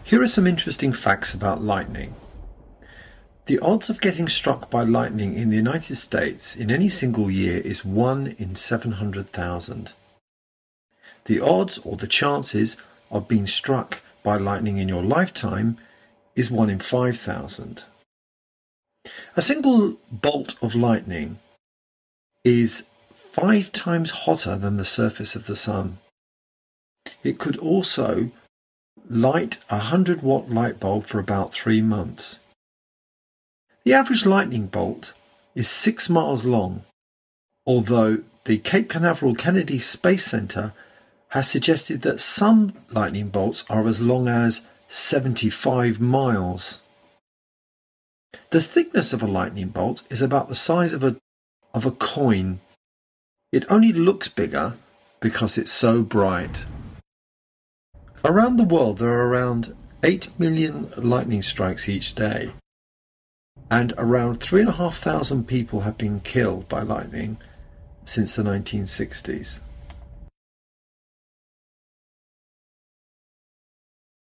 Here are some interesting facts about lightning. The odds of getting struck by lightning in the United States in any single year is 1 in 700,000. The odds or the chances of being struck by lightning in your lifetime is 1 in 5,000. A single bolt of lightning is 5 times hotter than the surface of the sun. It could also light a 100-watt light bulb for about 3 months. The average lightning bolt is 6 miles long, although the Cape Canaveral Kennedy Space Center has suggested that some lightning bolts are as long as 75 miles. The thickness of a lightning bolt is about the size of a coin. It only looks bigger because it's so bright. Around the world there are around 8 million lightning strikes each day, and around 3,500 people have been killed by lightning since the 1960s.